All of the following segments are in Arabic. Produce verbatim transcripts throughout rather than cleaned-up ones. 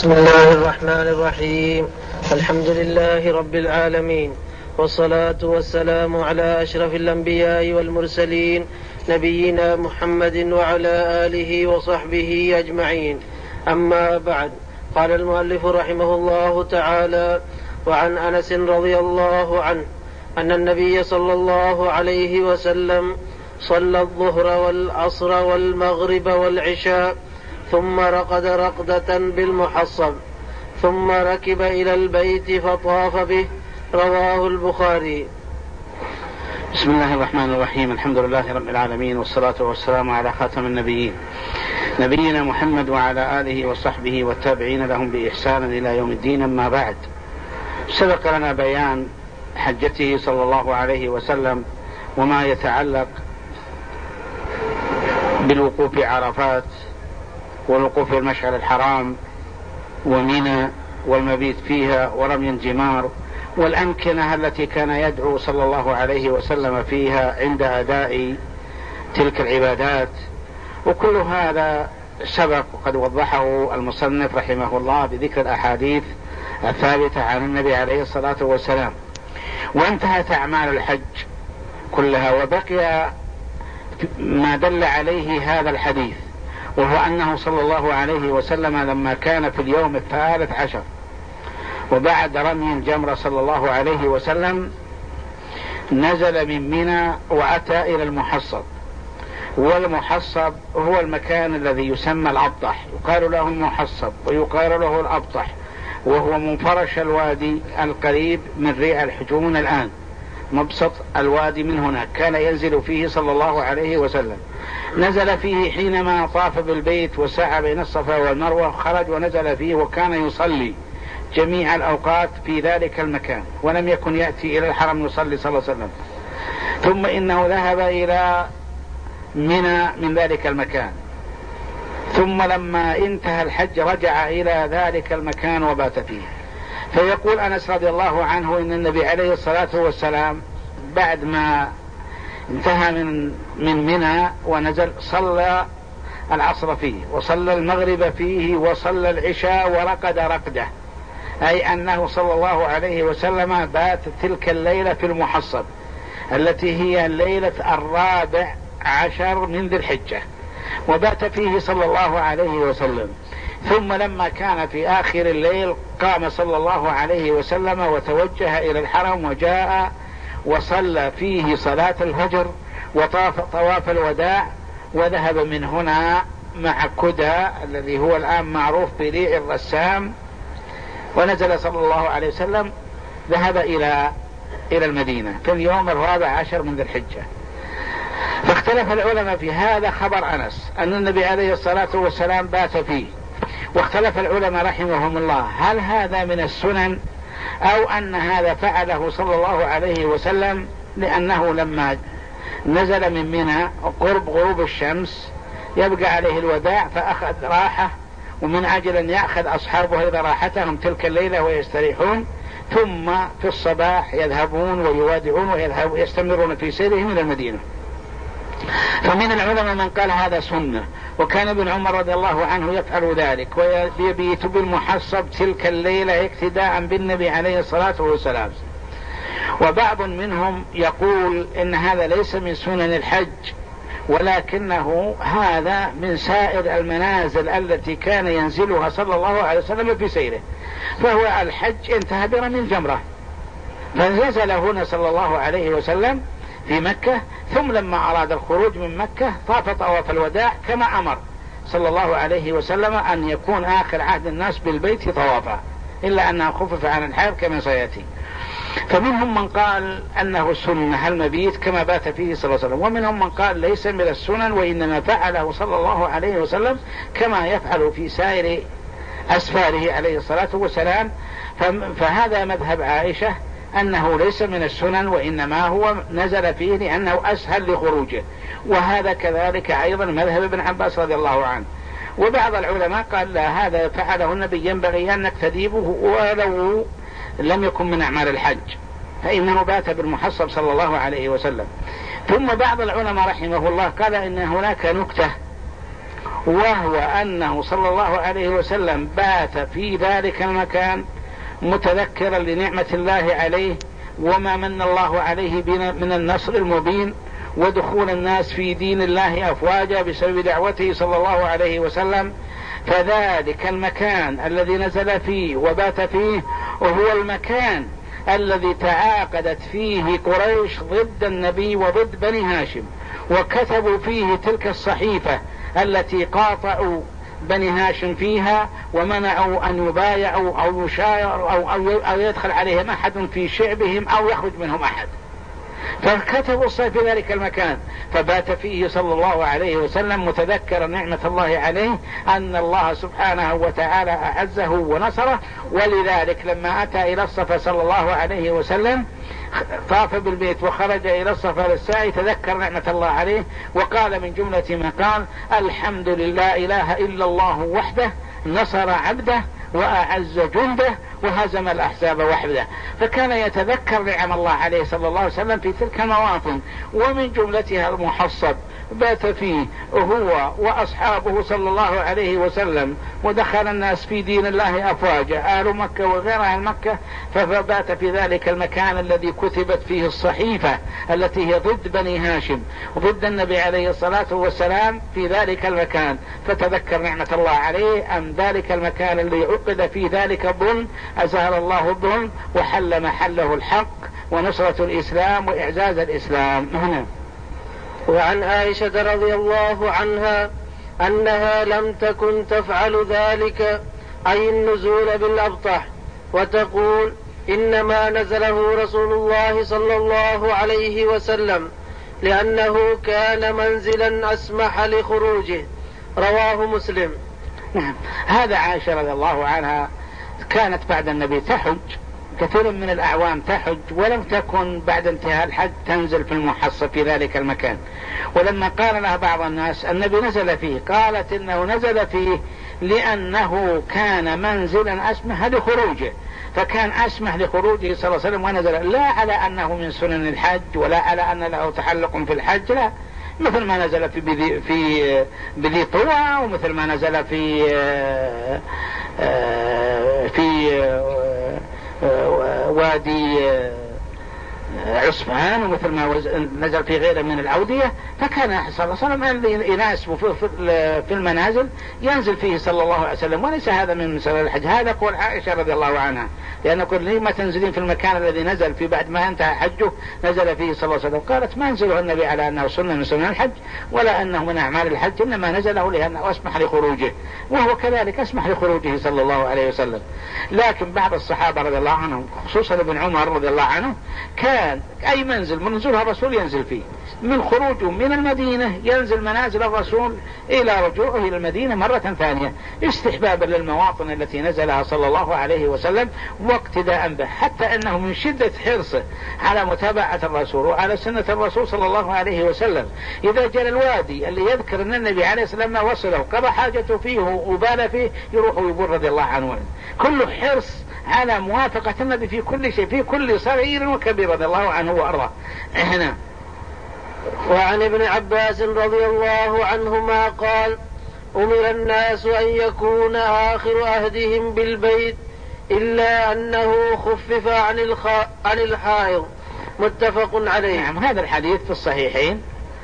بسم الله الرحمن الرحيم. الحمد لله رب العالمين، والصلاة والسلام على أشرف الأنبياء والمرسلين نبينا محمد وعلى آله وصحبه أجمعين. أما بعد، قال المؤلف رحمه الله تعالى: وعن أنس رضي الله عنه أن النبي صلى الله عليه وسلم صلى الظهر والعصر والمغرب والعشاء ثم رقد رقدة بالمحصب ثم ركب إلى البيت فطاف به. رواه البخاري. بسم الله الرحمن الرحيم. الحمد لله رب العالمين، والصلاة والسلام على خاتم النبيين نبينا محمد وعلى آله وصحبه والتابعين لهم بإحسان إلى يوم الدين. أما بعد، سبق لنا بيان حجته صلى الله عليه وسلم وما يتعلق بالوقوف عرفات والوقوف في المشعر الحرام ومنى والمبيت فيها ورمي الجمار والأمكنة التي كان يدعو صلى الله عليه وسلم فيها عند أداء تلك العبادات، وكل هذا سبق وقد وضحه المصنف رحمه الله بذكر الأحاديث الثابتة عن النبي عليه الصلاة والسلام. وانتهت أعمال الحج كلها، وبقي ما دل عليه هذا الحديث، وهو أنه صلى الله عليه وسلم لما كان في اليوم الثالث عشر وبعد رمي الجمرة صلى الله عليه وسلم نزل من منى وأتى إلى المحصب. والمحصب هو المكان الذي يسمى الأبطح، يقال له المحصب ويقال له الأبطح، وهو منفرش الوادي القريب من ريع الحجون الآن، مبسط الوادي من هناك كان ينزل فيه صلى الله عليه وسلم. نزل فيه حينما طاف بالبيت وسعى بين الصفا والمروة، خرج ونزل فيه، وكان يصلي جميع الأوقات في ذلك المكان، ولم يكن يأتي إلى الحرم يصلي صلى الله عليه وسلم. ثم إنه ذهب إلى منى من ذلك المكان، ثم لما انتهى الحج رجع إلى ذلك المكان وبات فيه. فيقول أنس رضي الله عنه إن النبي عليه الصلاة والسلام بعد ما انتهى من من منى ونزل صلى العصر فيه وصلى المغرب فيه وصلى العشاء ورقد رقده، أي أنه صلى الله عليه وسلم بات تلك الليلة في المحصب التي هي الليلة الرابع عشر من ذي الحجة، وبات فيه صلى الله عليه وسلم. ثم لما كان في آخر الليل قام صلى الله عليه وسلم وتوجه إلى الحرم وجاء وصلى فيه صلاة الفجر وطاف طواف الوداع، وذهب من هنا مع كدى الذي هو الآن معروف بريع الرسام، ونزل صلى الله عليه وسلم ذهب إلى إلى المدينة في اليوم الرابع عشر من ذي الحجة. فاختلف العلماء في هذا خبر أنس أن النبي عليه الصلاة والسلام بات فيه، واختلف العلماء رحمهم الله هل هذا من السنن أو أن هذا فعله صلى الله عليه وسلم لأنه لما نزل من منى قرب غروب الشمس يبقى عليه الوداع فأخذ راحة، ومن أجل أن يأخذ أصحابه إذا راحتهم تلك الليلة ويستريحون، ثم في الصباح يذهبون ويوادعون ويستمرون في سيرهم إلى المدينة. فمن العلماء من قال هذا سنة، وكان ابن عمر رضي الله عنه يفعل ذلك ويبيت بالمحصب تلك الليلة اقتداء بالنبي عليه الصلاة والسلام. وبعض منهم يقول إن هذا ليس من سنن الحج، ولكنه هذا من سائر المنازل التي كان ينزلها صلى الله عليه وسلم في سيره، فهو الحج انتهى برمي الجمرة، فنزل هنا صلى الله عليه وسلم في مكة، ثم لما أراد الخروج من مكة طاف طواف الوداع كما أمر صلى الله عليه وسلم أن يكون آخر عهد الناس بالبيت طوافا، إلا أنها خفف عن الحال كما سيأتي. فمنهم من قال أنه سنة المبيت كما بات فيه صلى الله عليه وسلم، ومنهم من قال ليس من السنن وإنما فعله صلى الله عليه وسلم كما يفعل في سائر أسفاره عليه الصلاة والسلام. فهذا مذهب عائشة أنه ليس من السنن وإنما هو نزل فيه لأنه أسهل لخروجه، وهذا كذلك أيضا مذهب ابن عباس رضي الله عنه. وبعض العلماء قال لا، هذا فعله النبي ينبغي أن نقتدي به ولو لم يكن من أعمال الحج، فإنه بات بالمحصب صلى الله عليه وسلم. ثم بعض العلماء رحمه الله قال إن هناك نكتة، وهو أنه صلى الله عليه وسلم بات في ذلك المكان متذكرا لنعمة الله عليه وما من الله عليه من النصر المبين ودخول الناس في دين الله أفواجا بسبب دعوته صلى الله عليه وسلم. فذلك المكان الذي نزل فيه وبات فيه وهو المكان الذي تعاقدت فيه قريش ضد النبي وضد بني هاشم، وكتبوا فيه تلك الصحيفة التي قاطعوا بني هاشم فيها ومنعوا أن يبايعوا أو يشايروا أو, أو, أو يدخل عليهم أحد في شعبهم أو يخرج منهم أحد، فكتبوا الصحيفة في ذلك المكان. فبات فيه صلى الله عليه وسلم متذكر نعمة الله عليه أن الله سبحانه وتعالى أعزه ونصره. ولذلك لما أتى إلى الصفا صلى الله عليه وسلم طاف بالبيت وخرج إلى الصفا للسعي تذكر نعمة الله عليه وقال من جملة ما قال: الحمد لله إله إلا الله وحده نصر عبده وأعز جنده وهزم الأحزاب وحده. فكان يتذكر نعم الله عليه صلى الله عليه وسلم في تلك المواطن، ومن جملتها المحصب بات فيه هو وأصحابه صلى الله عليه وسلم، ودخل الناس في دين الله أفواجا آل مكة وغيرها مكة، فبات في ذلك المكان الذي كتبت فيه الصحيفة التي هي ضد بني هاشم وضد النبي عليه الصلاة والسلام في ذلك المكان. فتذكر نعمة الله عليه أن ذلك المكان الذي عقد فيه ذلك الظلم أزال الله الظلم وحل محله الحق ونصرة الإسلام وإعزاز الإسلام. هنا. وعن عائشة رضي الله عنها أنها لم تكن تفعل ذلك، أي النزول بالأبطح، وتقول: إنما نزله رسول الله صلى الله عليه وسلم لأنه كان منزلا أسمح لخروجه. رواه مسلم. نعم. هذا عائشة رضي الله عنها كانت بعد النبي تحج كثير من الأعوام تحج، ولم تكن بعد انتهاء الحج تنزل في المحصب في ذلك المكان. ولما قال لها بعض الناس النبي نزل فيه قالت إنه نزل فيه لأنه كان منزلا أسمح لخروجه، فكان أسمح لخروجه صلى الله عليه وسلم ونزل، لا على أنه من سنن الحج ولا على أن له تعلق في الحج، لا، مثل ما نزل في بذي, في بذي طوى، ومثل ما نزل في في وادي عصفان، ومثل ما نزل في غيره من الأودية. فكان صلى الله عليه وسلم الذي يناسب في المنازل ينزل فيه صلى الله عليه وسلم، وليس هذا من سنن الحج. هذا قول عائشة رضي الله عنها، لأن كل ليه ما تنزلين في المكان الذي نزل في بعد ما انتهى حجه نزل فيه صلى الله عليه وسلم؟ قالت: ما نزله النبي على أنه سنة من سنن الحج ولا أنه من أعمال الحج، إنما نزله لأنه أسمح لخروجه، وهو كذلك أسمح لخروجه صلى الله عليه وسلم. لكن بعض الصحابة رضي الله عنهم خصوصا ابن عمر رضي الله عنه كان أي منزل من نزولها الرسول ينزل فيه، من خروجه من المدينة ينزل منازل الرسول إلى رجوعه إلى المدينة مرة ثانية، استحبابا للمواطن التي نزلها صلى الله عليه وسلم واقتداء به، حتى أنه من شدة حرصه على متابعة الرسول وعلى سنة الرسول صلى الله عليه وسلم إذا جاء الوادي اللي يذكر أن النبي عليه السلام ما وصله قضى حاجته فيه وبال فيه يروح ويقول رضي الله عنه، كله حرص على موافقة النبي في كل شيء في كل صغير وكبير رضي الله عنه وأرضاه. هنا. وعن ابن عباس رضي الله عنهما قال: أمر الناس أن يكون آخر عهدهم بالبيت إلا أنه خفف عن, الخ... عن الحائض. متفق عليه. نعم. هذا الحديث في الصحيحين.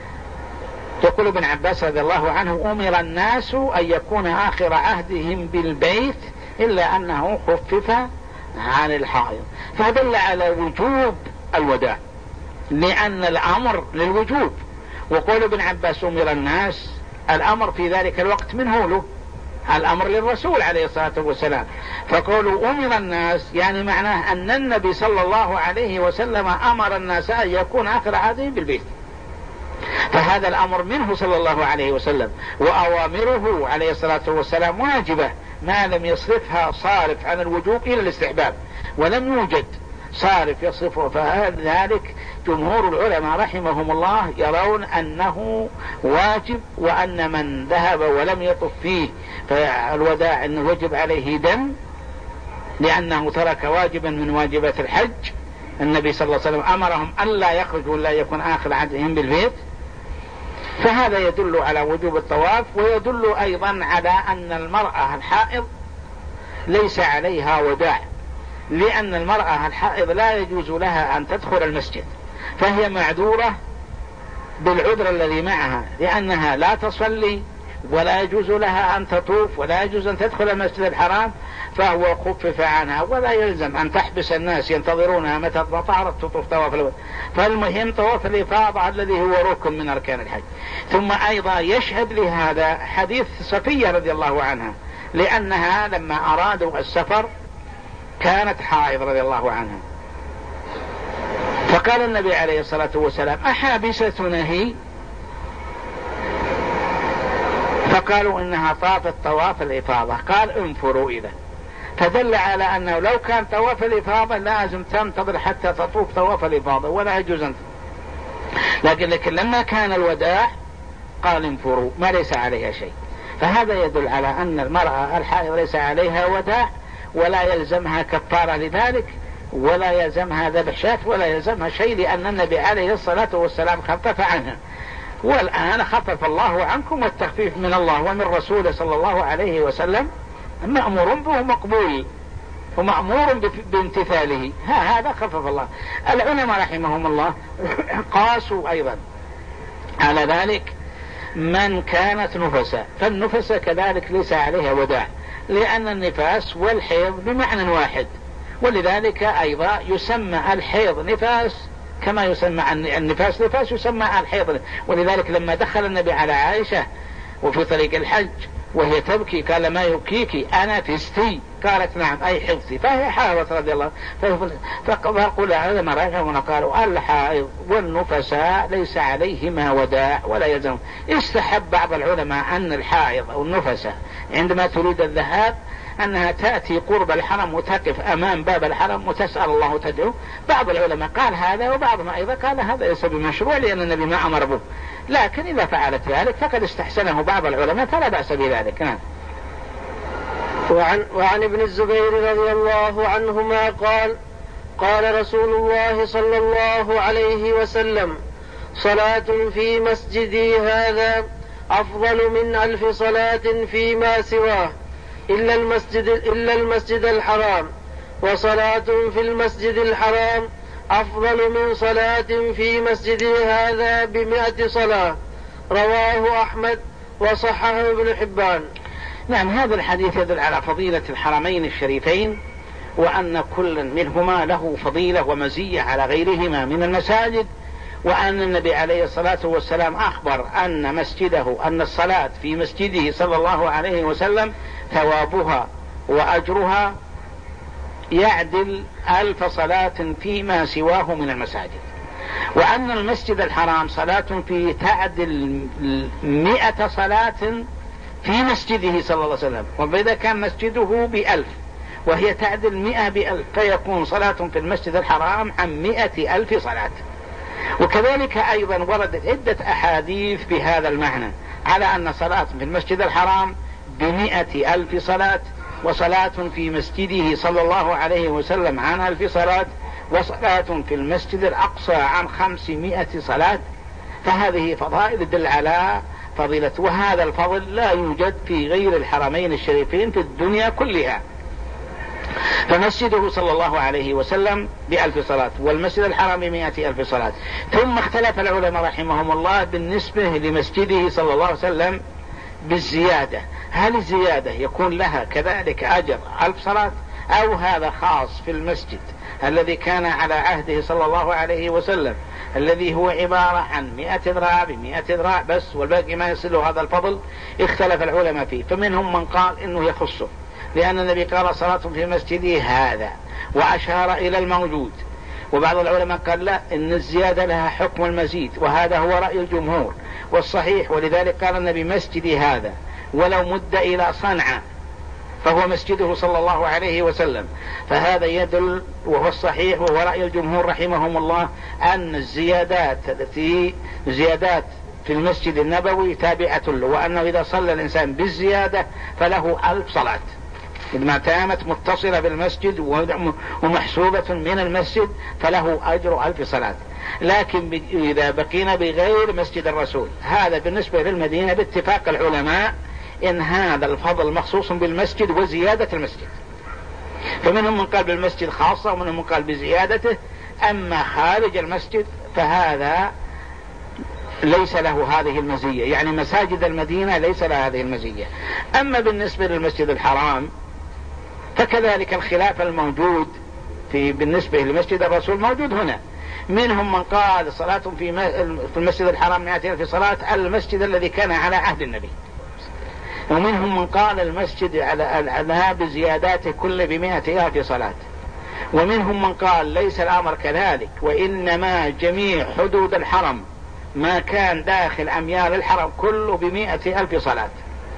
يقول ابن عباس رضي الله عنه: أمر الناس أن يكون آخر عهدهم بالبيت إلا أنه خفف عن الحائض، فدل على وجوب الوداع لأن الأمر للوجوب. وقول ابن عباس أمر الناس الأمر في ذلك الوقت منه له، الأمر للرسول عليه الصلاة والسلام. فقولوا أمر الناس يعني معناه أن النبي صلى الله عليه وسلم أمر الناس أن يكون آخر عهدهم بالبيت، فهذا الأمر منه صلى الله عليه وسلم، وأوامره عليه الصلاة والسلام واجبة ما لم يصرفها صارف عن الوجوب إلى الاستحباب، ولم يوجد صارف يصرفه. فذلك جمهور العلماء رحمهم الله يرون أنه واجب، وأن من ذهب ولم يطف فيه فالوداع أنه وجب عليه دم لأنه ترك واجبا من واجبات الحج. النبي صلى الله عليه وسلم أمرهم أن لا يخرجوا ولا يكون آخر عهدهم بالبيت. فهذا يدل على وجوب الطواف، ويدل أيضا على أن المرأة الحائض ليس عليها وداع، لأن المرأة الحائض لا يجوز لها أن تدخل المسجد، فهي معذورة بالعذر الذي معها، لأنها لا تصلي ولا يجوز لها أن تطوف ولا يجوز أن تدخل المسجد الحرام، فهو خفف عنها، ولا يلزم أن تحبس الناس ينتظرونها متى طهرت تطوف طواف الوداع. فالمهم طواف الإفاضة الذي هو ركن من أركان الحج. ثم أيضا يشهد لهذا حديث صفية رضي الله عنها، لأنها لما أرادوا السفر كانت حائض رضي الله عنها، فقال النبي عليه الصلاة والسلام: أحابستنا هي؟ فقالوا إنها طافت طواف الإفاضة. قال: انفروا إذا. فدل على أنه لو كان طواف الإفاضة لازم تنتظر حتى تطوف طواف الإفاضة ولا يجوز أن، لكن, لكن لما كان الوداع قال: انفروا، ما ليس عليها شيء. فهذا يدل على أن المرأة الحائض ليس عليها وداع، ولا يلزمها كفارة لذلك، ولا يلزمها ذبح شاة، ولا يلزمها شيء، لأن النبي عليه الصلاة والسلام خفف عنها. والآن خفف الله عنكم، والتخفيف من الله ومن رسوله صلى الله عليه وسلم مأمور به مقبول ومأمور بامتثاله. ها هذا خفف الله. العلماء رحمهم الله قاسوا أيضا على ذلك من كانت نفسا، فالنفس كذلك ليس عليها وداع، لأن النفاس والحيض بمعنى واحد، ولذلك أيضا يسمى الحيض نفاس كما يسمى النفاس نفاس، يسمى الحيض. ولذلك لما دخل النبي على عائشة وفي طريق الحج وهي تبكي قال: ما يبكيك؟ أنا فستي؟ قالت: نعم، أي حفظي. فهي حائض رضي الله. فقال العلماء رحمهم قالوا: الحائض والنفساء ليس عليهما وداع ولا يلزم. استحب بعض العلماء أن الحائض أو النفساء عندما تريد الذهاب أنها تأتي قرب الحرم وتقف أمام باب الحرم وتسأل الله وتدعو. بعض العلماء قال هذا، وبعضهم أيضا قال هذا ليس بمشروع لأن النبي ما أمر به، لكن إذا فعلت ذلك فقد استحسنه بعض العلماء فلا بأس بذلك. نعم. وعن, وعن ابن الزبير رضي الله عنهما قال: قال رسول الله صلى الله عليه وسلم: صلاة في مسجدي هذا أفضل من ألف صلاة فيما سواه إلا المسجد, إلا المسجد الحرام، وصلاة في المسجد الحرام أفضل من صلاة في مسجدي هذا بمئة صلاة. رواه أحمد وصححه ابن حبان. نعم، هذا الحديث يدل على فضيلة الحرمين الشريفين، وأن كل منهما له فضيلة ومزية على غيرهما من المساجد، وأن النبي عليه الصلاة والسلام أخبر أن مسجده أن الصلاة في مسجده صلى الله عليه وسلم ثوابها وأجرها يعدل ألف صلاة فيما سواه من المساجد، وأن المسجد الحرام صلاة فيه تعدل مئة صلاة في مسجده صلى الله عليه وسلم، وإذا كان مسجده بألف وهي تعدل مئة بألف فيكون صلاة في المسجد الحرام عن مئة ألف صلاة. وكذلك أيضا وردت عدة أحاديث بهذا المعنى على أن صلاة في المسجد الحرام بمئة ألف صلاة، وصلاة في مسجده صلى الله عليه وسلم عن ألف صلاة، وصلاة في المسجد الأقصى عن خمسمائة صلاة. فهذه فضائل تدل على فضيلة، وهذا الفضل لا يوجد في غير الحرمين الشريفين في الدنيا كلها. فمسجده صلى الله عليه وسلم بألف صلاة، والمسجد الحرام بمئة ألف صلاة. ثم اختلف العلماء رحمهم الله بالنسبة لمسجده صلى الله عليه وسلم بالزيادة، هل الزيادة يكون لها كذلك أجر ألف صلاة، أو هذا خاص في المسجد الذي كان على عهده صلى الله عليه وسلم الذي هو عبارة عن مئة ذراع بمئة ذراع بس والباقي ما يصل هذا الفضل. اختلف العلماء فيه، فمنهم من قال إنه يخصه، لأن النبي قال: صلاة في مسجدي هذا، وأشار إلى الموجود. وبعض العلماء قال لا، إن الزيادة لها حكم المزيد، وهذا هو رأي الجمهور والصحيح. ولذلك قال النبي: مسجدي هذا، ولو مد إلى صنعاء فهو مسجده صلى الله عليه وسلم. فهذا يدل، وهو الصحيح وهو رأي الجمهور رحمهم الله، أن الزيادات التي زيادات في المسجد النبوي تابعة له، وأنه إذا صلى الإنسان بالزيادة فله ألف صلاة إذ كانت متصلة بالمسجد ومحسوبة من المسجد، فله أجر ألف صلاة. لكن إذا بقينا بغير مسجد الرسول، هذا بالنسبة للمدينة باتفاق العلماء إن هذا الفضل مخصوص بالمسجد وزيادة المسجد، فمنهم من قال بالمسجد خاصة ومنهم من قال بزيادته. أما خارج المسجد فهذا ليس له هذه المزية، يعني مساجد المدينة ليس لها هذه المزية. أما بالنسبة للمسجد الحرام فكذلك الخلاف الموجود في بالنسبة لمسجد الرسول موجود هنا. منهم من قال صلاة في في المسجد الحرام مئتين في صلاة المسجد الذي كان على عهد النبي، ومنهم من قال المسجد على بزياداته كل بمئة ألف صلاة، ومنهم من قال ليس الأمر كذلك، وإنما جميع حدود الحرم ما كان داخل أميال الحرم كله بمئة ألف صلاة،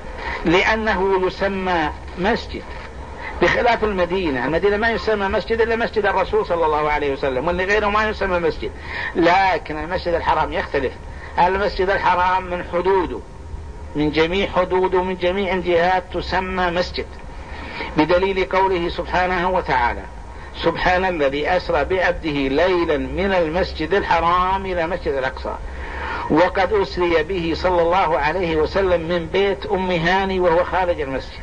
لأنه يسمى مسجد، بخلاف المدينة. المدينة ما يسمى مسجد إلا مسجد الرسول صلى الله عليه وسلم، واللي غيره ما يسمى مسجد. لكن المسجد الحرام يختلف، المسجد الحرام من حدوده من جميع حدوده من جميع الجهات تسمى مسجد، بدليل قوله سبحانه وتعالى: سبحان الذي أسرى بعبده ليلا من المسجد الحرام إلى المسجد الأقصى وقد أسري به صلى الله عليه وسلم من بيت أم هاني وهو خارج المسجد،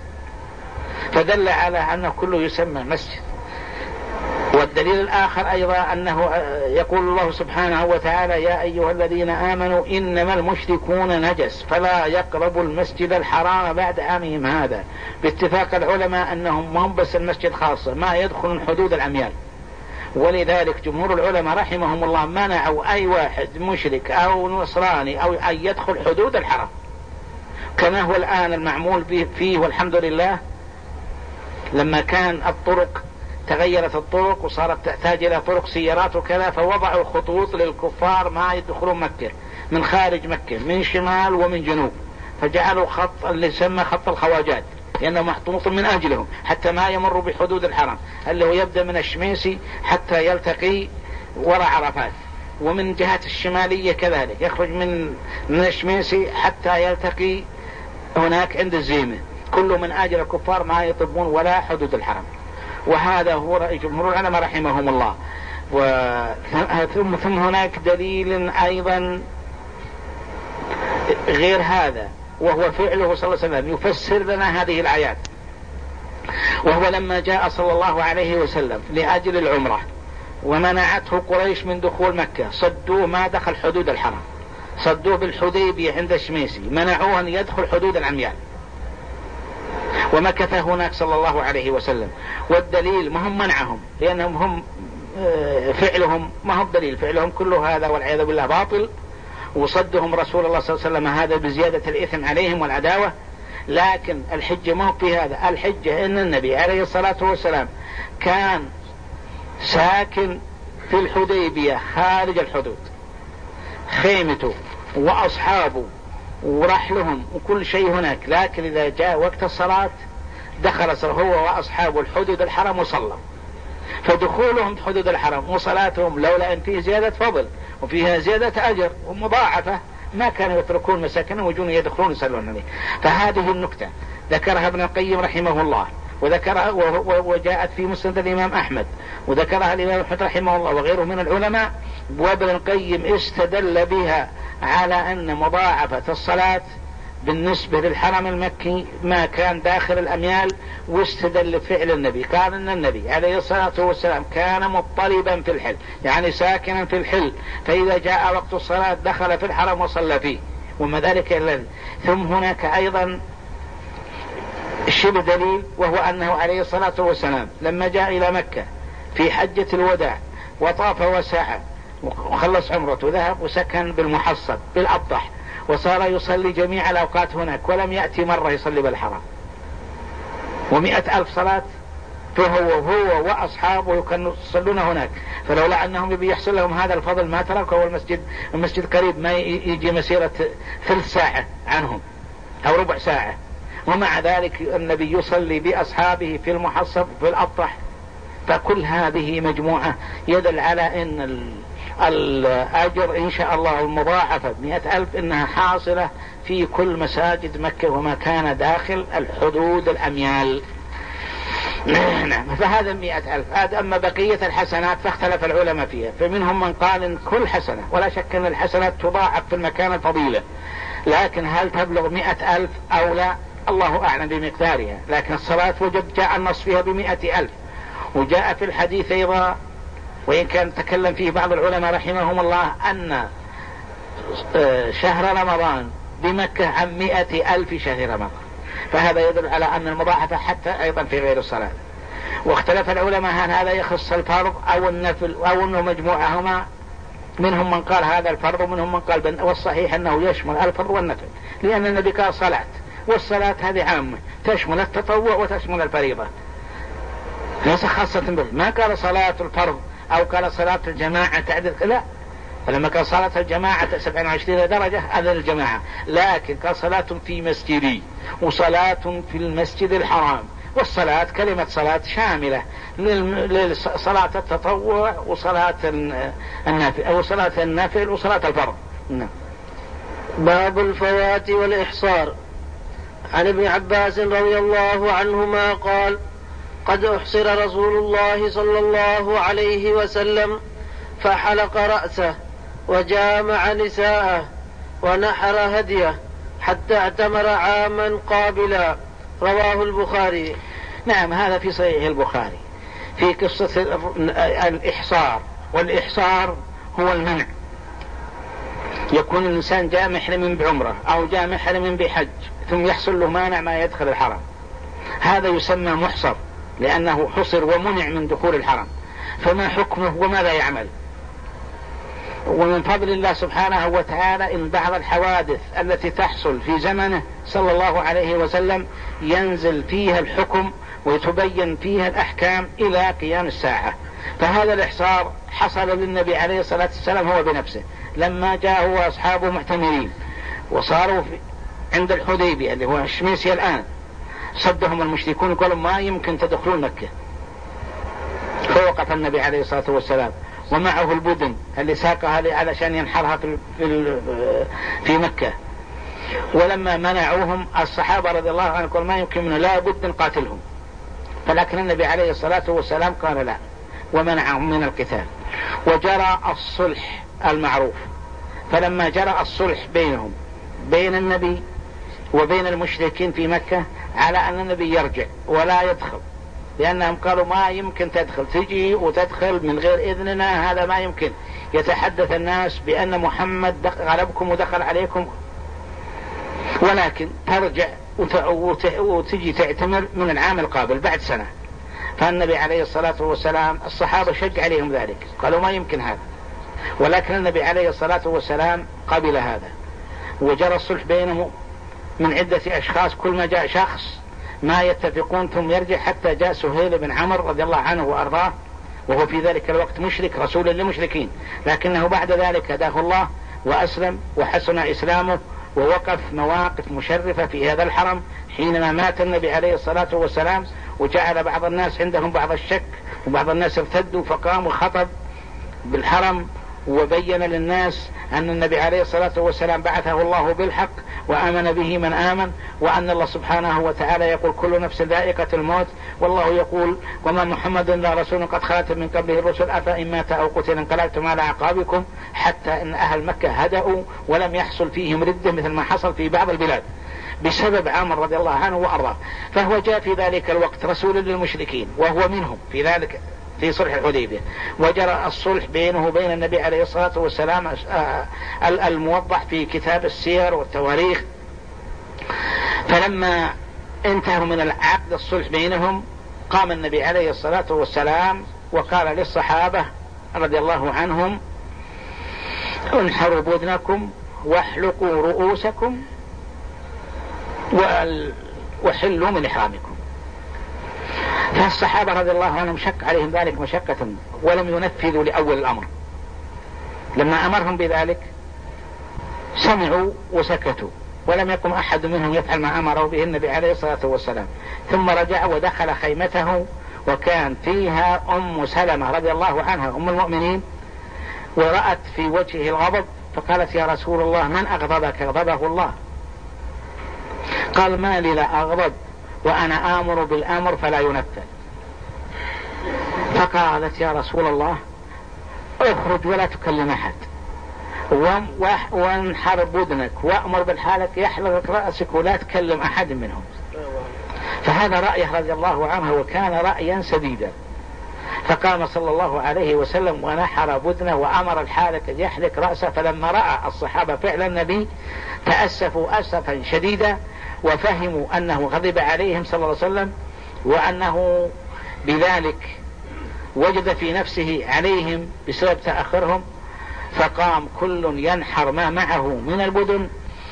فدل على أنه كله يسمى مسجد. والدليل الآخر أيضا أنه يقول الله سبحانه وتعالى: يا أيها الذين آمنوا إنما المشركون نجس فلا يقربوا المسجد الحرام بعد عامهم هذا، باتفاق العلماء أنهم هم بس المسجد خاصة ما يدخل حدود الأميال. ولذلك جمهور العلماء رحمهم الله منعوا أي واحد مشرك أو نصراني أو أن يدخل حدود الحرم، كما هو الآن المعمول فيه والحمد لله. لما كان الطرق تغيرت الطرق وصارت تحتاج إلى طرق سيارات وكذا، فوضعوا خطوط للكفار ما يدخلون مكة من خارج مكة من شمال ومن جنوب، فجعلوا خط اللي يسمى خط الخواجات لأنه محطوط من أجلهم حتى ما يمر بحدود الحرم، اللي هو يبدأ من الشميسي حتى يلتقي وراء عرفات، ومن جهة الشمالية كذلك يخرج من من الشميسي حتى يلتقي هناك عند الزيمة، كله من أجل الكفار ما يطبون ولا حدود الحرم. وهذا هو رأي جمهور العلماء رحمهم الله. ثم ثم هناك دليل أيضا غير هذا، وهو فعله صلى الله عليه وسلم يفسر لنا هذه الآيات، وهو لما جاء صلى الله عليه وسلم لأجل العمرة ومنعته قريش من دخول مكة، صدوه ما دخل حدود الحرم، صدوه بالحديبية عند الشميسي، منعوه أن يدخل حدود العميال، ومكث هناك صلى الله عليه وسلم. والدليل ما هم منعهم لأنهم هم فعلهم ما هم دليل، فعلهم كله هذا والعياذ بالله باطل، وصدهم رسول الله صلى الله عليه وسلم هذا بزيادة الإثم عليهم والعداوة. لكن الحجة ما في هذا، الحجة إن النبي عليه الصلاة والسلام كان ساكن في الحديبية خارج الحدود، خيمته وأصحابه ورحلهم وكل شيء هناك، لكن إذا جاء وقت الصلاة دخل هو وأصحابه الحدود الحرم وصلى. فدخولهم حدود الحرم وصلاتهم لولا أن فيه زيادة فضل وفيها زيادة أجر ومضاعفة ما كانوا يتركون مساكنهم ويجون يدخلون يصلون عليه. فهذه النكتة ذكرها ابن القيم رحمه الله، وذكرها وجاءت في مسند الإمام أحمد، وذكرها الإمام أحمد رحمه الله وغيره من العلماء. وابن القيم استدل بها على أن مضاعفة الصلاة بالنسبة للحرم المكي ما كان داخل الأميال، واستدل فعل النبي، قال أن النبي عليه الصلاة والسلام كان مضطربا في الحل، يعني ساكنا في الحل، فإذا جاء وقت الصلاة دخل في الحرم وصلى فيه، وما ذلك إلا. ثم هناك أيضا شبه دليل، وهو أنه عليه الصلاة والسلام لما جاء إلى مكة في حجة الوداع وطاف وسعى وخلص عمرته ذهب وسكن بالمحصب بالأبطح، وصار يصلي جميع الأوقات هناك، ولم يأتي مرة يصلي بالحرم، ومئة ألف صلاة فهو هو وأصحابه كانوا يصلون هناك. فلولا أنهم يبي يحصل لهم هذا الفضل ما تركوا المسجد، المسجد قريب ما يجي مسيرة ثلث ساعة عنهم أو ربع ساعة، ومع ذلك النبي يصلي بأصحابه في المحصب في الأبطح. فكل هذه مجموعة يدل على أن الأجر إن شاء الله المضاعفة مئة ألف إنها حاصلة في كل مساجد مكة وما كان داخل الحدود الأميال. نعم. فهذا مئة ألف. هذا أما بقية الحسنات فاختلف العلماء فيها، فمنهم من قال إن كل حسنة، ولا شك أن الحسنات تضاعف في المكان الفضيلة، لكن هل تبلغ مئة ألف أو لا الله أعلم بمقدارها. لكن الصلاة وجب جاء النص فيها بمئة ألف. وجاء في الحديث أيضا، وإن كان تكلم فيه بعض العلماء رحمهم الله، أن شهر رمضان بمكة عن مئة ألف شهر رمضان، فهذا يدل على أن المضاعفة حتى أيضا في غير الصلاة. واختلف العلماء هل هذا يخص الفرض أو النفل أو أنه مجموعهما. منهم من قال هذا الفرض ومنهم من قال بن... والصحيح أنه يشمل الفرض والنفل، لأن النبي قال صلاة، والصلاة هذه عامة تشمل التطوع وتشمل الفريضة، ليس خاصة به. ما قال صلاة الفرض أو قال صلاة الجماعة تعدل، لا. فلما قال صلاة الجماعة سبعة وعشرين درجة هذا الجماعة، لكن قال صلاة في مسجدي وصلاة في المسجد الحرام. والصلاة كلمة صلاة شاملة لصلاة التطوع وصلاة النافل أو صلاة النافل وصلاة الفرض. نعم. باب الفوات والإحصار. عن ابن عباس رضي الله عنهما قال: قد أحصر رسول الله صلى الله عليه وسلم فحلق رأسه وجامع نساءه ونحر هديه حتى اعتمر عاما قابلا. رواه البخاري. نعم، هذا في صحيح البخاري في قصة الإحصار. والإحصار هو المنع، يكون الإنسان جاء محرم بعمرة أو جاء محرم بحج ثم يحصل له مانع ما يدخل الحرم، هذا يسمى محصر لأنه حصر ومنع من دخول الحرم. فما حكمه وماذا يعمل؟ ومن فضل الله سبحانه وتعالى إن بعض الحوادث التي تحصل في زمنه صلى الله عليه وسلم ينزل فيها الحكم ويتبين فيها الأحكام إلى قيام الساعة. فهذا الإحصار حصل للنبي عليه الصلاة والسلام هو بنفسه لما جاء هو أصحابه معتمرين وصاروا عند الحديبية اللي هو الشميسية الآن، صدهم المشركون قالوا ما يمكن تدخلون مكة، فوقف النبي عليه الصلاة والسلام ومعه البدن اللي ساقها علشان ينحرها في في في مكة. ولما منعوهم الصحابة رضي الله عنهم قالوا ما يمكن منه، لا بد نقاتلهم. فلكن النبي عليه الصلاة والسلام قال لا ومنعهم من القتال. وجرى الصلح المعروف. فلما جرى الصلح بينهم بين النبي وبين المشركين في مكة على أن النبي يرجع ولا يدخل، لأنهم قالوا ما يمكن تدخل، تجي وتدخل من غير إذننا، هذا ما يمكن. يتحدث الناس بأن محمد غلبكم ودخل عليكم، ولكن ترجع وتجي تعتمر من العام القابل بعد سنة. فالنبي عليه الصلاة والسلام الصحابة شج عليهم ذلك، قالوا ما يمكن هذا، ولكن النبي عليه الصلاة والسلام قبل هذا. وجرى الصلح بينهم من عدة أشخاص، كل ما جاء شخص ما يتفقون ثم يرجع، حتى جاء سهيل بن عمرو رضي الله عنه وأرضاه، وهو في ذلك الوقت مشرك رسول للمشركين، لكنه بعد ذلك هداه الله وأسلم وحسن إسلامه ووقف مواقف مشرفة في هذا الحرم حينما مات النبي عليه الصلاة والسلام. وجعل بعض الناس عندهم بعض الشك وبعض الناس ارتدوا، فقام وخطب بالحرم وبين للناس أن النبي عليه الصلاة والسلام بعثه الله بالحق وآمن به من آمن، وأن الله سبحانه وتعالى يقول كل نفس ذائقة الموت، والله يقول وما محمد إلا رسول قد خلت من قبله الرسل أفإن مات أو قتل انقلبتم على أعقابكم. حتى إن أهل مكة هدأوا ولم يحصل فيهم ردة مثل ما حصل في بعض البلاد بسبب عمر رضي الله عنه وأرضاه. فهو جاء في ذلك الوقت رسول للمشركين وهو منهم في ذلك في صلح الحديبية. وجرى الصلح بينه وبين النبي عليه الصلاة والسلام الموضح في كتاب السير والتواريخ. فلما انتهوا من العقد الصلح بينهم قام النبي عليه الصلاة والسلام وقال للصحابة رضي الله عنهم انحروا بذنكم واحلقوا رؤوسكم وحلوا من إحرامكم. فالصحابة رضي الله عنهم شك عليهم ذلك مشقة ولم ينفذوا لأول الأمر. لما أمرهم بذلك سمعوا وسكتوا، ولم يقم أحد منهم يفعل ما أمره به النبي عليه الصلاة والسلام. ثم رجع ودخل خيمته وكان فيها أم سلمة رضي الله عنها أم المؤمنين، ورأت في وجهه الغضب فقالت يا رسول الله من أغضبك؟ غضبه الله. قال ما لي لا أغضب وأنا آمر بالأمر فلا ينفذ. فقالت يا رسول الله اخرج ولا تكلم أحد وانحر بدنك وأمر بالحالك يحلق رأسك ولا تكلم أحد منهم. فهذا رأيه رضي الله عنه وكان رأيا سديدا. فقام صلى الله عليه وسلم ونحر بدنه وأمر الحالك يحلق رأسه. فلما رأى الصحابة فعل النبي تأسفوا أسفا شديدا وفهموا أنه غضب عليهم صلى الله عليه وسلم وأنه بذلك وجد في نفسه عليهم بسبب تأخرهم. فقام كل ينحر ما معه من البدن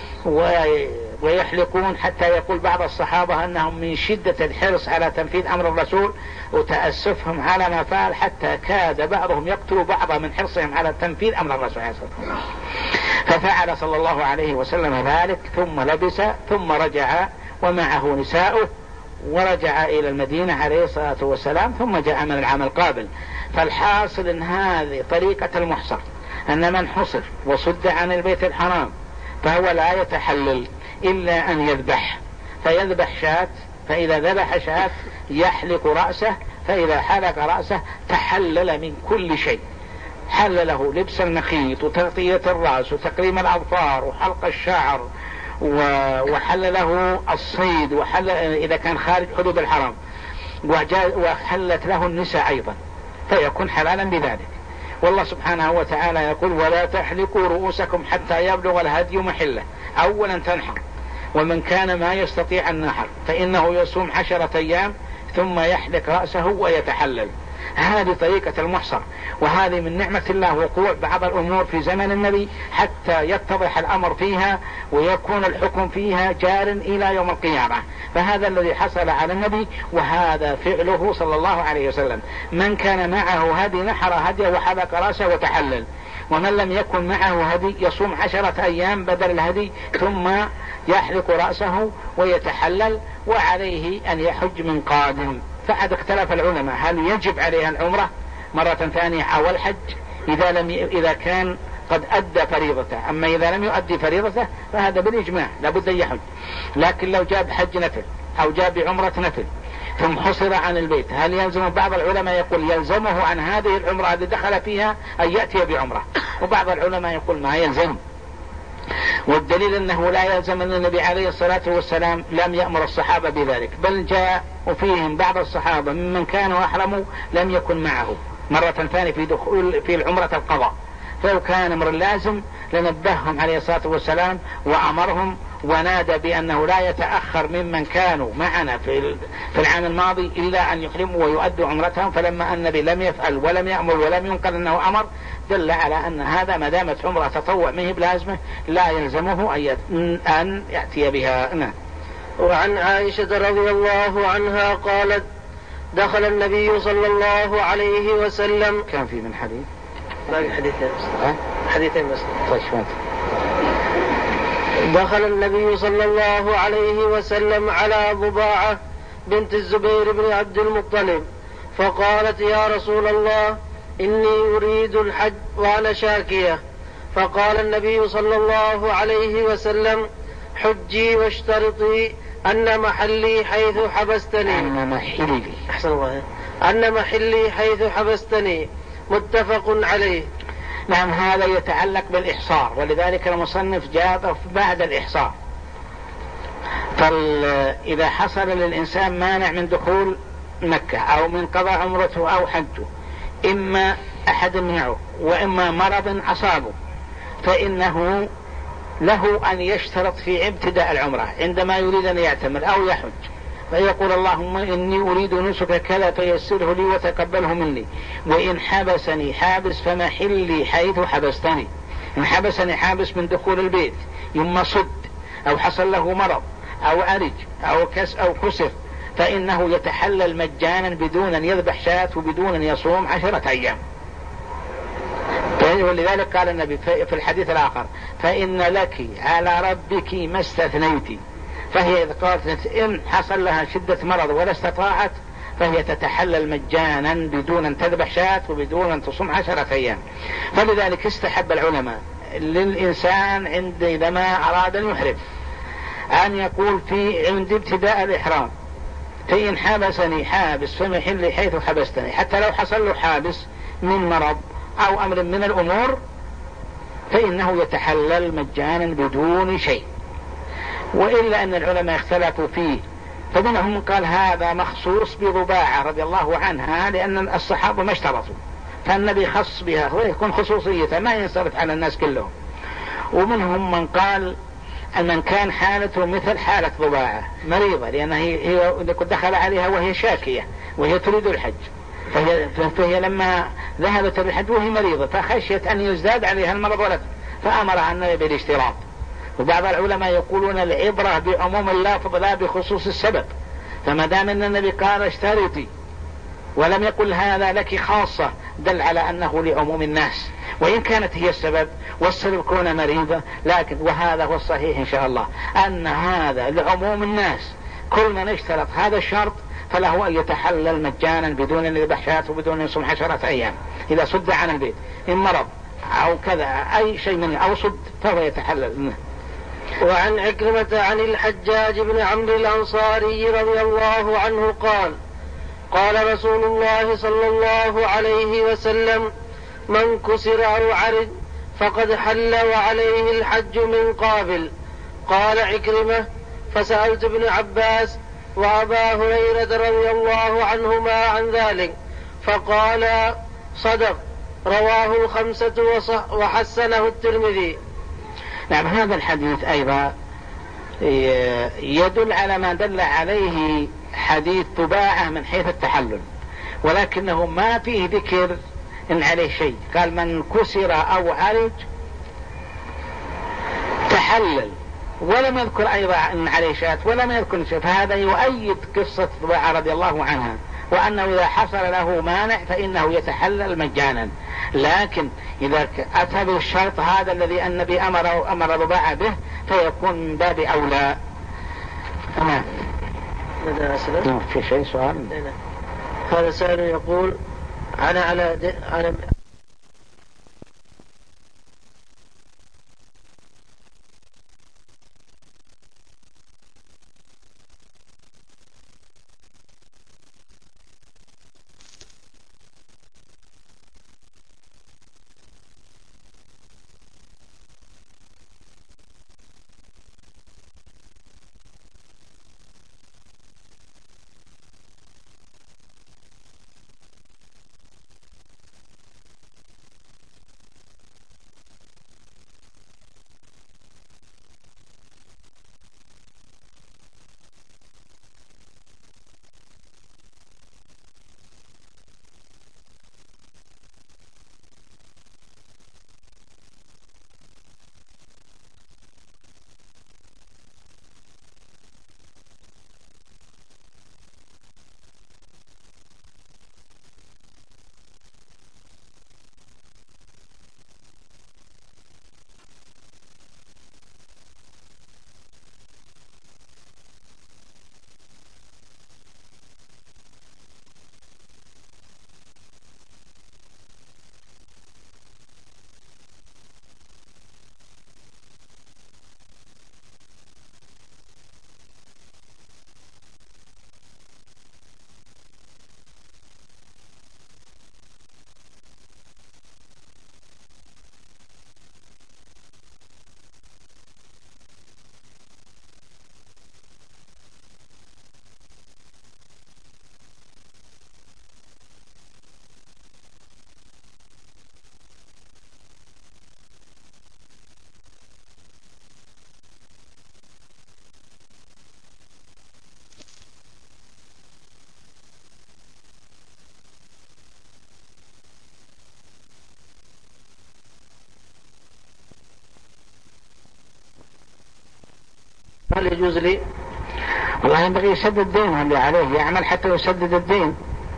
ويحلقون، حتى يقول بعض الصحابة أنهم من شدة الحرص على تنفيذ أمر الرسول وتأسفهم على ما فعل حتى كاد بعضهم يقتل بعضا من حرصهم على تنفيذ أمر الرسول عليه الصلاة والسلام. ففعل صلى الله عليه وسلم ذلك ثم لبس ثم رجع ومعه نساؤه ورجع إلى المدينة عليه الصلاة والسلام ثم جاء من العام القابل. فالحاصل أن هذه طريقة المحصر، أن من حصر وصد عن البيت الحرام فهو لا يتحلل إلا أن يذبح، فيذبح شاة، فإذا ذبح شاة يحلق رأسه، فإذا حلق رأسه تحلل من كل شيء. حل له لبس المخيط وتغطية الرأس وتقليم الأظفار وحلق الشعر وحل له الصيد وحل إذا كان خارج حدود الحرام، وحلت له النساء أيضا، فيكون حلالا بذلك. والله سبحانه وتعالى يقول ولا تحلقوا رؤوسكم حتى يبلغ الهدي محله. أولا تنحر، ومن كان ما يستطيع النحر فإنه يصوم عشرة أيام ثم يحلق رأسه ويتحلل. هذه طريقة المحصر، وهذه من نعمة الله وقوع بعض الأمور في زمن النبي حتى يتضح الأمر فيها ويكون الحكم فيها جار إلى يوم القيامة. فهذا الذي حصل على النبي وهذا فعله صلى الله عليه وسلم. من كان معه هدي نحر هديه وحلق رأسه وتحلل، ومن لم يكن معه هدي يصوم عشرة أيام بدل الهدي ثم يحلق رأسه ويتحلل، وعليه أن يحج من قادم. فقد اختلف العلماء هل يجب عليها العمرة مرة ثانية أو الحج إذا, لم ي... إذا كان قد أدى فريضته. أما إذا لم يؤدي فريضته فهذا بالإجماع لابد أن يحج. لكن لو جاب حج نفل أو جاب عمرة نفل ثم حصر عن البيت هل يلزم؟ بعض العلماء يقول يلزمه عن هذه العمرة التي دخل فيها أن يأتي بعمرة، وبعض العلماء يقول ما يلزم. والدليل أنه لا يلزم أن النبي عليه الصلاة والسلام لم يأمر الصحابة بذلك، بل جاء وفيهم بعض الصحابة ممن كانوا أحرموا لم يكن معه مرة ثانية في دخول في العمرة القضاء. فلو كان أمر لازم لنبههم عليه الصلاة والسلام وأمرهم ونادى بأنه لا يتأخر ممن كانوا معنا في في العام الماضي إلا أن يحرموا ويؤدوا عمرتهم. فلما النبي لم يفعل ولم يأمر ولم ينقل أنه أمر دل على أن هذا ما دامت عمرة تطوع منه بلازمه لا يلزمه أن يأتي بها. نعم. وعن عائشة رضي الله عنها قالت دخل النبي صلى الله عليه وسلم. كان في من حديث باقي حديثين حديثين بس. طيب. دخل النبي صلى الله عليه وسلم على ضباعة بنت الزبير بن عبد المطلب فقالت يا رسول الله إني أريد الحج وأنا شاكية. فقال النبي صلى الله عليه وسلم حجي واشترطي أن محلي حيث حبستني. أن محلي أحسن الله أن محلي حيث حبستني. متفق عليه. نعم. هذا يتعلق بالإحصار، ولذلك المصنف جاء بعد الإحصار. فإذا حصل للإنسان مانع من دخول مكة أو من قضاء عمرته أو حجه، إما أحد منعه وإما مرض أصابه، فإنه له أن يشترط في ابتداء العمرة عندما يريد أن يعتمر أو يحج، فيقول اللهم إني أريد نسك كذا فيسره لي وتقبله مني، وإن حبسني حابس فمحلي حيث حبستني. إن حبسني حابس من دخول البيت يما صد أو حصل له مرض أو عرج أو كس أو كسر فإنه يتحلل مجانا بدون أن يذبح شاة وبدون أن يصوم عشرة أيام. ولذلك قال النبي في الحديث الآخر فإن لك على ربك ما استثنيتي. فهي إذ قالت إن حصل لها شدة مرض ولا استطاعت فهي تتحلل مجانا بدون أن تذبح شاة وبدون أن تصوم عشرة أيام. فلذلك استحب العلماء للإنسان عندما أراد أن يحرم أن يقول في عند ابتداء الإحرام فإن حبسني حابس فمحلي حيث حبستني، حتى لو حصل له حابس من مرض أو أمر من الأمور فإنه يتحلل مجانا بدون شيء. وإلا أن العلماء اختلفوا فيه، فمنهم قال هذا مخصوص بضباعة رضي الله عنها لأن الصحابة ما اشترطوا، فالنبي خص بها ويكون خصوصية ما ينصرف على الناس كلهم. ومنهم من قال أن من كان حالته مثل حالة ضباعة مريضة، لأن هي, هي دخل عليها وهي شاكية وهي تريد الحج، فهي, فهي لما ذهبت بالحج وهي مريضة فخشيت أن يزداد عليها المرض ولد فأمرها النبي بالاشتراط. وبعض العلماء يقولون العبرة بعموم اللفظ لا بخصوص السبب، فما دام أن النبي قال اشترطي ولم يقل هذا لك خاصة دل على أنه لعموم الناس، وإن كانت هي السبب والسبب كون مريضة، لكن وهذا هو الصحيح إن شاء الله أن هذا لعموم الناس، كل من اشترط هذا الشرط فله أن يتحلل مجانا بدون أن يذبح شاة وبدون أن يصوم عشرة أيام إذا صد عن البيت إن مرض أو كذا أي شيء منه أو صد فهو يتحلل منه. وعن عكرمة عن الحجاج بن عمرو الأنصاري رضي الله عنه قال قال رسول الله صلى الله عليه وسلم من كسر أو عرج فقد حل وعليه الحج من قابل. قال عكرمة فسألت ابن عباس وأبا هريرة رضي الله عنهما عن ذلك فقال صدق، رواه الخمسة وحسنه الترمذي. نعم، هذا الحديث أيضا يدل على ما دل عليه حديث ضباعة من حيث التحلل، ولكنه ما فيه ذكر إن عليه شيء. قال من كسر أو عرج تحلل، ولم يذكر أيضا إن عليه شاة ولم يذكر شيء، فهذا يؤيد قصة ضباعة رضي الله عنها، وأنه إذا حصل له مانع فإنه يتحلل مجانا. لكن إذا أتى بالشرط هذا الذي النبي أمر أمر ضباعة به فيكون من باب أولى. نعم. في شيء سؤال؟ هذا سائل يقول أنا على أنا هل يجوز لي؟ والله ينبغي يسدد الدين اللي عليه، يعمل حتى يسدد الدين،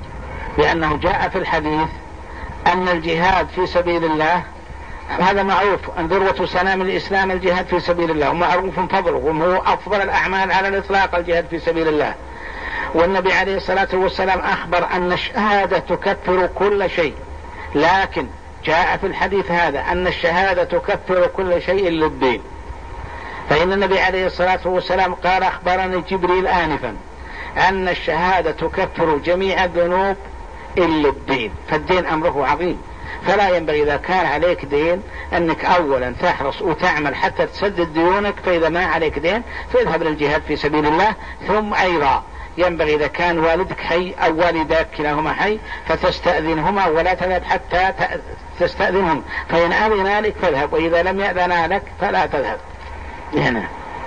لأنه جاء في الحديث أن الجهاد في سبيل الله هذا معروف، أن ذروة سنام الإسلام الجهاد في سبيل الله، ومعروف فضله وهو أفضل الأعمال على الإطلاق الجهاد في سبيل الله. والنبي عليه الصلاة والسلام أخبر أن الشهادة تكفر كل شيء، لكن جاء في الحديث هذا أن الشهادة تكفر كل شيء للدين. فإن النبي عليه الصلاة والسلام قال أخبرني جبريل آنفا أن الشهادة تكفر جميع الذنوب إلا الدين، فالدين أمره عظيم، فلا ينبغي إذا كان عليك دين أنك أولا تحرص وتعمل حتى تسدد ديونك، فإذا ما عليك دين فاذهب للجهاد في سبيل الله. ثم أيضا ينبغي إذا كان والدك حي أو والداك كلاهما حي فتستأذنهما ولا تذهب حتى تستأذنهم، فإن أذن لك فاذهب، وإذا لم يأذن لك فلا تذهب. هنا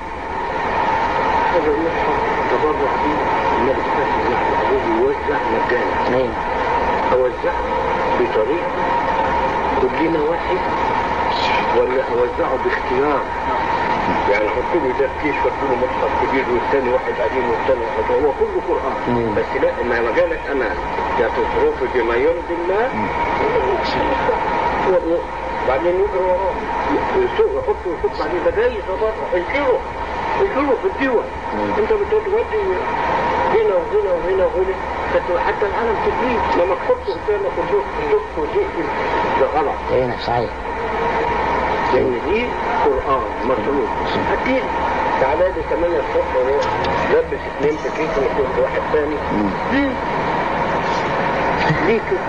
تبرع فيه النبي صلى الله عليه وسلم يوزع مجانا، أوزع بطريقة كلنا واحد ولا أوزعه باختيار؟ يعني حط له ده كيس وحط له مصحف كبير والثاني واحد قديم والثاني واحد، هو كله قرآن بس لا، إنما مجالك أمان يا تصرفه بما يرضي الله وبعدين يقرأ وراه يسوق يحطه ويحط بعدين ده جاي تبرع انشره انشره في الديوان. انت بتودي هنا وهنا وهنا وهنا حتى العالم تبليد لما تحطه قدامك وتشوف وتقفل ده غلط. ايه صحيح، لان دي قرآن مطلوب الدين. تعالى لي كمان الصبح وروح لبس اثنين في كيس ويكون واحد ثاني ليه؟ ليه كده؟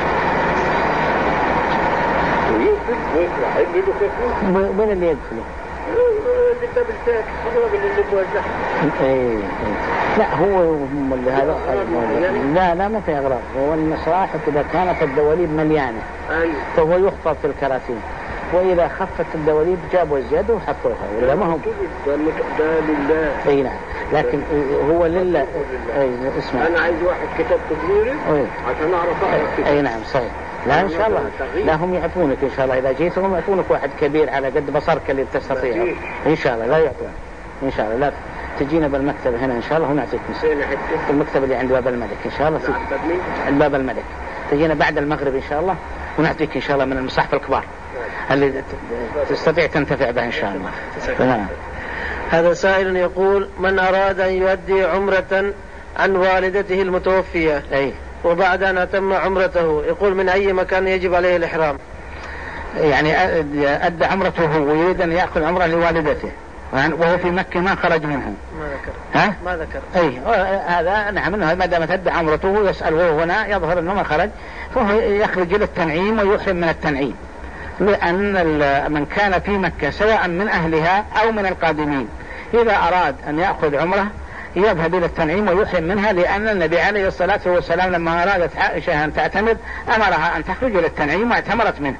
ويقفل ويطلع يجيله كيف؟ مين اللي يدخله؟ الكتاب الساكت الراجل اللي بوزعه. ايه لا هو اللي هذا لا لا ما في اغراض، هو المصاحف اذا كانت الدواليب مليانه ايوه فهو يخطط في الكراتين، واذا خفت الدواليب جابوا الزياده وحطوها ولا ما هو ده لله. اي نعم، لكن هو لله. اي اسمع، انا عايز واحد كتاب كبير عشان اعرف اقرا. اي نعم صحيح. لا ان شاء الله لا هم يعطونك ان شاء الله، اذا جيت هم يعطونك واحد كبير على قد بصرك اللي تستطيع ان شاء الله. لا يعطون ان شاء الله. لا تجينا بالمكتب هنا ان شاء الله ونعطيك المكتب اللي عند باب الملك ان شاء الله. عند باب الملك تجينا بعد المغرب ان شاء الله ونعطيك ان شاء الله من المصاحف الكبار اللي تستطيع تنتفع به ان شاء الله. هذا سائل يقول: من أراد أن يؤدي عمرة عن والدته المتوفية أي وبعد أن أتم عمرته، يقول من أي مكان يجب عليه الإحرام؟ يعني أدى عمرته ويريد أن يأخذ عمرة لوالدته وهو في مكة ما خرج منها. ما ذكر. ها؟ ما ذكر. أي هذا نعم، ما دام أدى عمرته يسأل وهو هنا يظهر أنه ما خرج، فهو يخرج إلى التنعيم ويحرم من التنعيم، لأن من كان في مكة سواء من أهلها أو من القادمين إذا أراد أن يأخذ عمره يذهب إلى التنعيم ويحرم منها، لأن النبي عليه الصلاة والسلام لما أرادت عائشة أن تعتمر أمرها أن تخرج إلى التنعيم واعتمرت منه.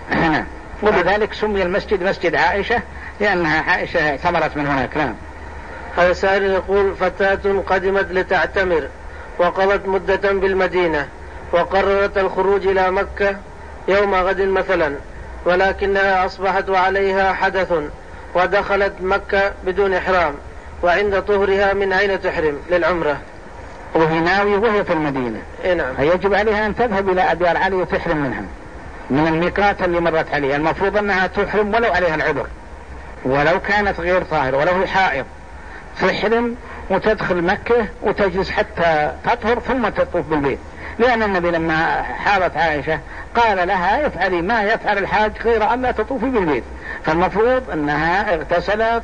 وبذلك سمي المسجد مسجد عائشة لأنها عائشة اعتمرت من هناك. نعم. هذا سائل يقول: فتاة قدمت لتعتمر وقضت مدة بالمدينة وقررت الخروج إلى مكة يوم غد مثلا، ولكنها أصبحت وعليها حدث ودخلت مكة بدون إحرام، وعند طهرها من أين تحرم للعمرة؟ وهي ناوية وهي في المدينة. إيه نعم. يجب عليها أن تذهب إلى أديار علي وتحرم منها من الميقات اللي مرت عليها. المفروض أنها تحرم ولو عليها العذر، ولو كانت غير طاهرة، ولو هي حائض تحرم وتدخل مكة وتجلس حتى تطهر ثم تطوف بالبيت، لأن النبي لما حاضت عائشة قال لها: افعلي ما يفعل الحاج غير أن لا تطوفي بالبيت. فالمفروض أنها اغتسلت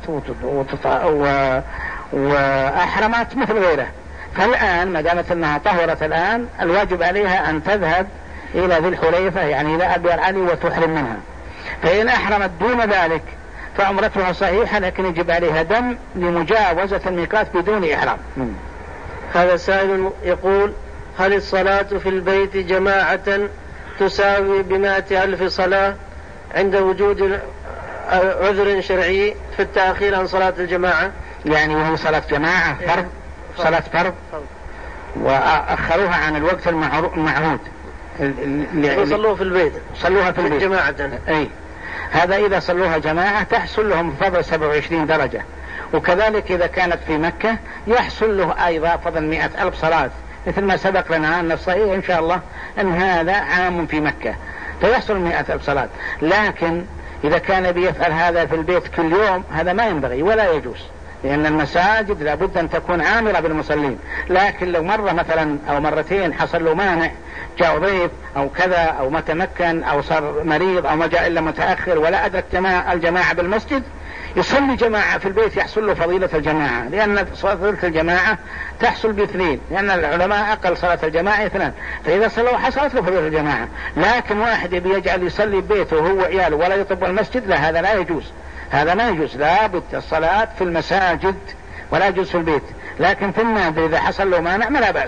وأحرمت مثل غيره. فالآن ما دامت أنها طهرت الآن الواجب عليها أن تذهب إلى ذي الحليفة يعني إلى أديار علي وتحرم منها. فإن أحرمت دون ذلك فعمرتها صحيحة، لكن يجب عليها دم لمجاوزة الميقات بدون إحرام. هذا سائل يقول: هل الصلاة في البيت جماعة تساوي بمائة ألف صلاة عند وجود عذر شرعي في التأخير عن صلاة الجماعة؟ يعني وهي صلاة جماعة فرض، صلاة فرض وأخروها عن الوقت المعهود اللي صلوها في البيت، صلوها في البيت جماعة. أي هذا إذا صلوها جماعة تحصل لهم فضل سبعة وعشرين درجة، وكذلك إذا كانت في مكة يحصل له أيضا فضل مئة ألف صلاة، مثل ما سبق لنا أن الصحيح إن شاء الله أن هذا عام في مكة فيحصل مئة ألف صلاة. لكن إذا كان بيفعل هذا في البيت كل يوم هذا ما ينبغي ولا يجوز، لأن المساجد لابد أن تكون عامرة بالمصلين. لكن لو مرة مثلا أو مرتين حصل له مانع، جاء ضيف أو كذا أو ما تمكن أو صار مريض أو ما جاء إلا متأخر ولا أدرك الجماعة بالمسجد، يصلي جماعة في البيت يحصل له فضيلة الجماعة، لأن فضيلة الجماعة تحصل باثنين، لأن العلماء أقل صلاة الجماعة اثنان، فإذا صلوا حصلت له فضيلة الجماعة. لكن واحد بيجعل يصلي ببيته وهو عياله ولا يطب المسجد، لا، هذا لا يجوز، هذا لا يجوز. لا بد الصلاة في المساجد ولا يجوز في البيت، لكن في النادي إذا حصل له مانع ما لا بأس.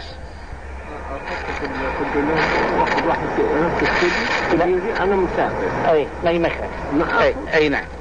أنا مسافر. أي لا يمكن. أي, أي نعم.